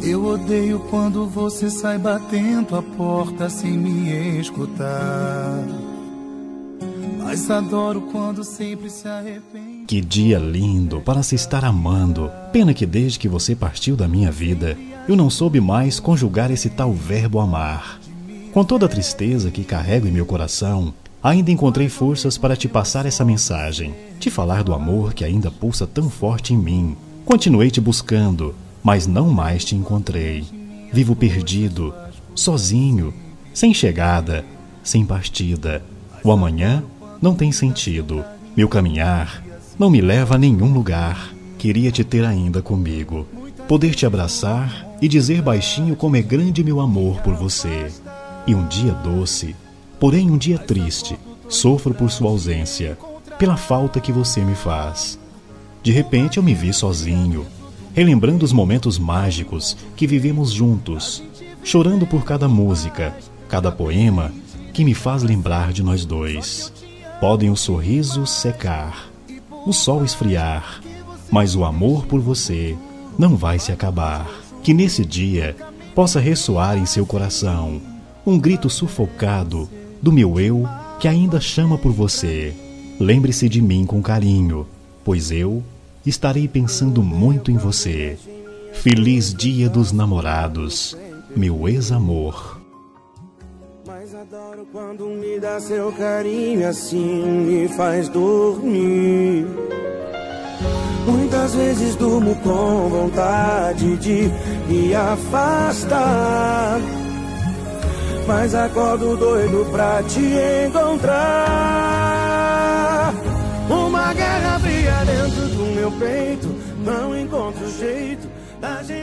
Eu odeio quando você sai batendo a porta sem me escutar, mas adoro quando sempre se arrepende. Que dia lindo para se estar amando. Pena que desde que você partiu da minha vida, eu não soube mais conjugar esse tal verbo amar. Com toda a tristeza que carrego em meu coração, ainda encontrei forças para te passar essa mensagem, te falar do amor que ainda pulsa tão forte em mim. Continuei te buscando, mas não mais te encontrei. Vivo perdido, sozinho, sem chegada, sem partida. O amanhã não tem sentido. Meu caminhar não me leva a nenhum lugar. Queria te ter ainda comigo, poder te abraçar e dizer baixinho como é grande meu amor por você. E um dia doce, porém um dia triste, sofro por sua ausência, pela falta que você me faz. De repente eu me vi sozinho, relembrando os momentos mágicos que vivemos juntos, chorando por cada música, cada poema que me faz lembrar de nós dois. Podem os sorrisos secar, o sol esfriar, mas o amor por você não vai se acabar. Que nesse dia possa ressoar em seu coração um grito sufocado do meu eu que ainda chama por você. Lembre-se de mim com carinho, pois eu estarei pensando muito em você. Feliz Dia dos Namorados, meu ex-amor. Mas adoro quando me dá seu carinho, assim me faz dormir. Muitas vezes durmo com vontade de me afastar, mas acordo doido pra te encontrar. Uma guerra fria dentro do meu peito, não encontro jeito da gente